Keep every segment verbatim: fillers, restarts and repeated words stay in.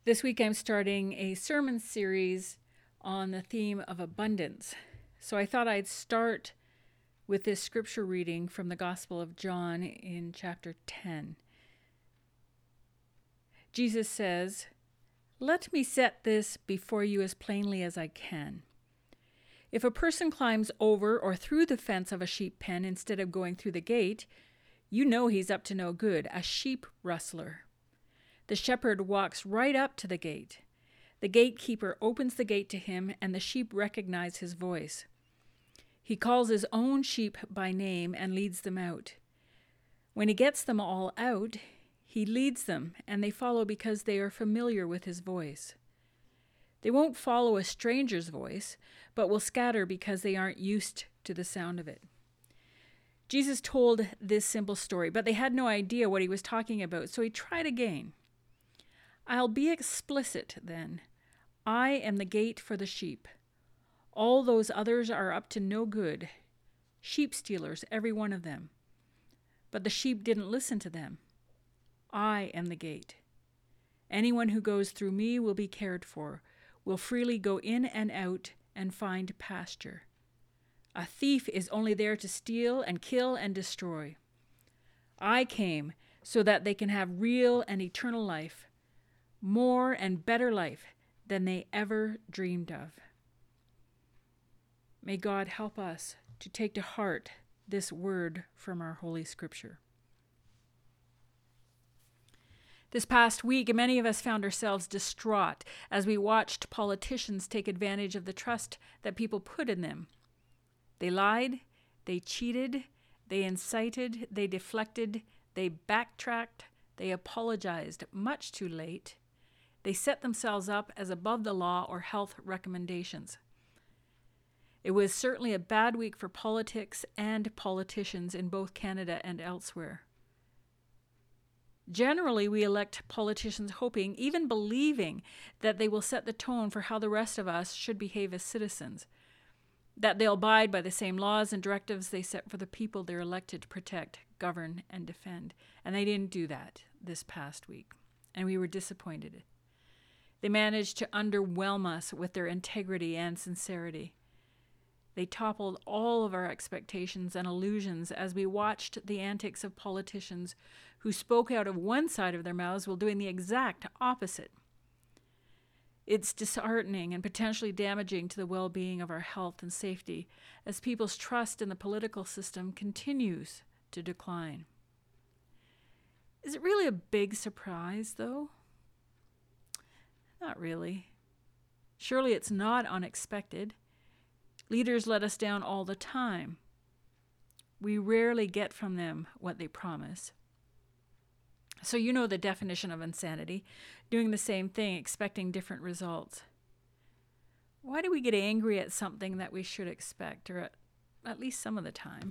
This week I'm starting a sermon series on the theme of abundance. So I thought I'd start with this scripture reading from the Gospel of John in chapter ten. Jesus says, "Let me set this before you as plainly as I can. If a person climbs over or through the fence of a sheep pen instead of going through the gate, you know he's up to no good, a sheep rustler. The shepherd walks right up to the gate. The gatekeeper opens the gate to him, and the sheep recognize his voice. He calls his own sheep by name and leads them out. When he gets them all out, he leads them, and they follow because they are familiar with his voice. They won't follow a stranger's voice, but will scatter because they aren't used to the sound of it." Jesus told this simple story, but they had no idea what he was talking about, so he tried again. "I'll be explicit then. I am the gate for the sheep. All those others are up to no good, sheep stealers, every one of them. But the sheep didn't listen to them. I am the gate. Anyone who goes through me will be cared for, will freely go in and out and find pasture. A thief is only there to steal and kill and destroy. I came so that they can have real and eternal life, more and better life than they ever dreamed of." May God help us to take to heart this word from our Holy Scripture. This past week, many of us found ourselves distraught as we watched politicians take advantage of the trust that people put in them. They lied, they cheated, they incited, they deflected, they backtracked, they apologized much too late. They set themselves up as above the law or health recommendations. It was certainly a bad week for politics and politicians in both Canada and elsewhere. Generally, we elect politicians hoping, even believing, that they will set the tone for how the rest of us should behave as citizens, that they'll abide by the same laws and directives they set for the people they're elected to protect, govern, and defend. And they didn't do that this past week, and we were disappointed. They managed to underwhelm us with their integrity and sincerity. They toppled all of our expectations and illusions as we watched the antics of politicians who spoke out of one side of their mouths while doing the exact opposite. It's disheartening and potentially damaging to the well-being of our health and safety as people's trust in the political system continues to decline. Is it really a big surprise, though? Not really. Surely it's not unexpected. Leaders let us down all the time. We rarely get from them what they promise. So you know the definition of insanity, doing the same thing, expecting different results. Why do we get angry at something that we should expect, or at, at least some of the time?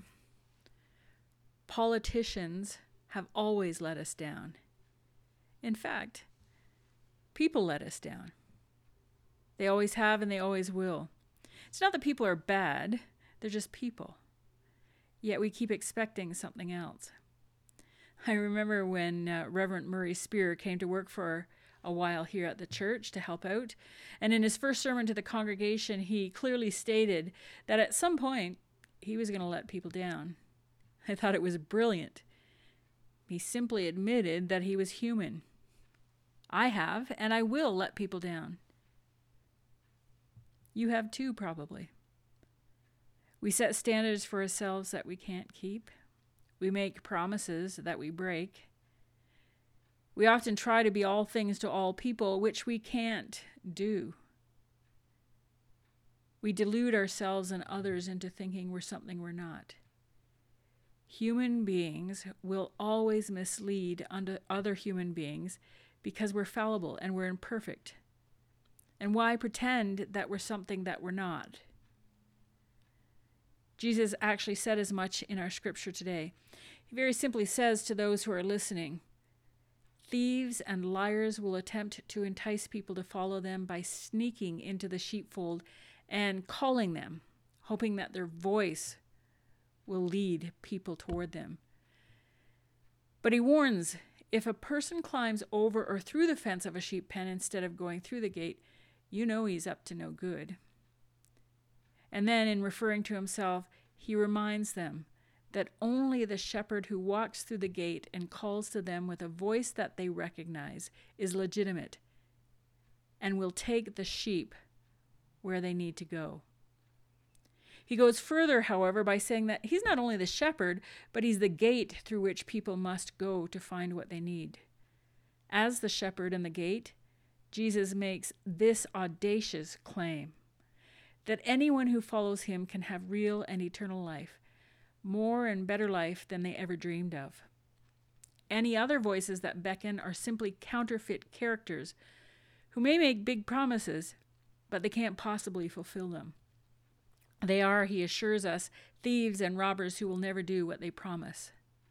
Politicians have always let us down. In fact, people let us down. They always have and they always will. It's not that people are bad, they're just people. Yet we keep expecting something else. I remember when uh, Reverend Murray Spear came to work for a while here at the church to help out, and in his first sermon to the congregation, he clearly stated that at some point he was going to let people down. I thought it was brilliant. He simply admitted that he was human. I have, and I will let people down. You have too, probably. We set standards for ourselves that we can't keep. We make promises that we break. We often try to be all things to all people, which we can't do. We delude ourselves and others into thinking we're something we're not. Human beings will always mislead other human beings because we're fallible and we're imperfect. And why pretend that we're something that we're not? Jesus actually said as much in our scripture today. He very simply says to those who are listening, "Thieves and liars will attempt to entice people to follow them by sneaking into the sheepfold and calling them, hoping that their voice will lead people toward them." But he warns, If a person climbs over or through the fence of a sheep pen instead of going through the gate, you know he's up to no good. And then, in referring to himself, he reminds them that only the shepherd who walks through the gate and calls to them with a voice that they recognize is legitimate and will take the sheep where they need to go. He goes further, however, by saying that he's not only the shepherd, but he's the gate through which people must go to find what they need. As the shepherd and the gate, Jesus makes this audacious claim that anyone who follows him can have real and eternal life, more and better life than they ever dreamed of. Any other voices that beckon are simply counterfeit characters who may make big promises, but they can't possibly fulfill them. They are, he assures us, thieves and robbers who will never do what they promise.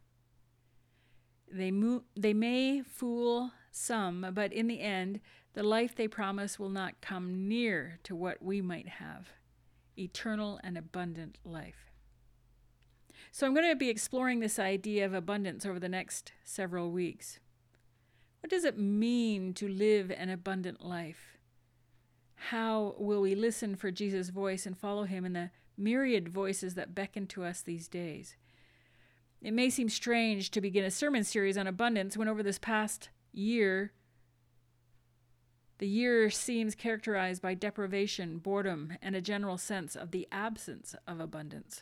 They, mo- they may fool some, but in the end, the life they promise will not come near to what we might have, eternal and abundant life. So I'm going to be exploring this idea of abundance over the next several weeks. What does it mean to live an abundant life? How will we listen for Jesus' voice and follow him in the myriad voices that beckon to us these days? It may seem strange to begin a sermon series on abundance when over this past year, the year seems characterized by deprivation, boredom, and a general sense of the absence of abundance.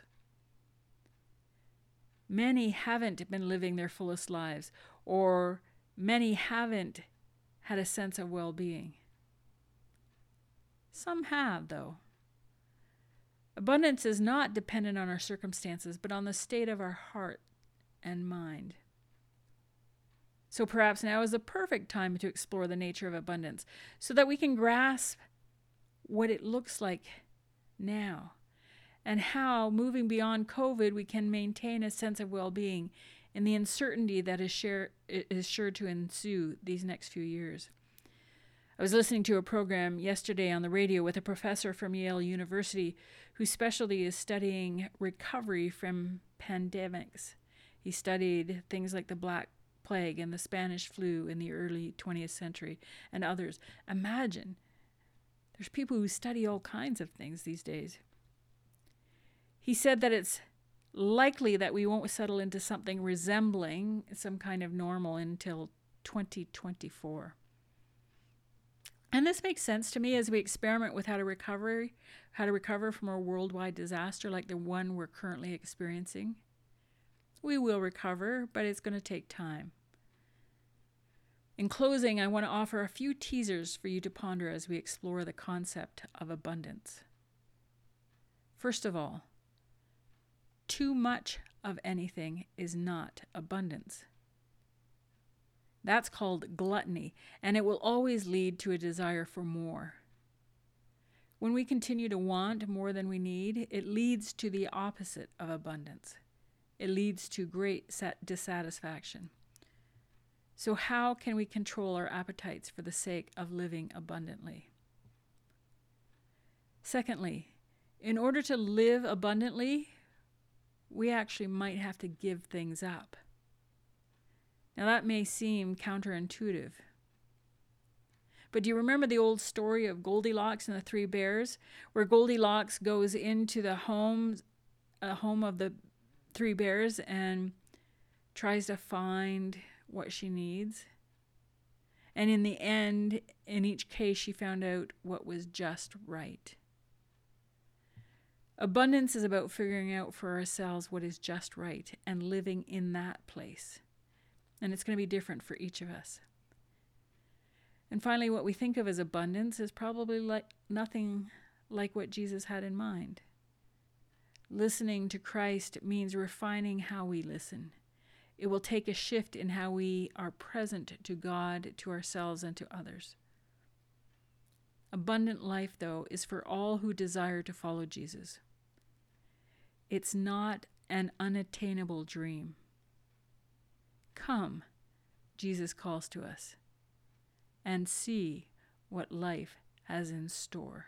Many haven't been living their fullest lives, or many haven't had a sense of well-being. Some have, though. Abundance is not dependent on our circumstances, but on the state of our heart and mind. So perhaps now is the perfect time to explore the nature of abundance so that we can grasp what it looks like now and how, moving beyond COVID, we can maintain a sense of well-being in the uncertainty that is, share, is sure to ensue these next few years. I was listening to a program yesterday on the radio with a professor from Yale University whose specialty is studying recovery from pandemics. He studied things like the Black Plague and the Spanish flu in the early twentieth century and others. Imagine, there's people who study all kinds of things these days. He said that it's likely that we won't settle into something resembling some kind of normal until twenty twenty-four. And this makes sense to me as we experiment with how to recover, how to recover from a worldwide disaster like the one we're currently experiencing. We will recover, but it's going to take time. In closing, I want to offer a few teasers for you to ponder as we explore the concept of abundance. First of all, too much of anything is not abundance. That's called gluttony, and it will always lead to a desire for more. When we continue to want more than we need, it leads to the opposite of abundance. It leads to great dissatisfaction. So how can we control our appetites for the sake of living abundantly? Secondly, in order to live abundantly, we actually might have to give things up. Now that may seem counterintuitive. But do you remember the old story of Goldilocks and the Three Bears, where Goldilocks goes into the home, uh, home of the Three Bears and tries to find what she needs? And in the end, in each case, she found out what was just right. Abundance is about figuring out for ourselves what is just right and living in that place. And it's going to be different for each of us. And finally, what we think of as abundance is probably like nothing like what Jesus had in mind. Listening to Christ means refining how we listen. It will take a shift in how we are present to God, to ourselves, and to others. Abundant life, though, is for all who desire to follow Jesus. It's not an unattainable dream. Come, Jesus calls to us, and see what life has in store.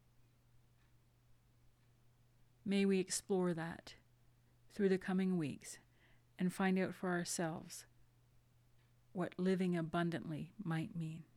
May we explore that through the coming weeks and find out for ourselves what living abundantly might mean.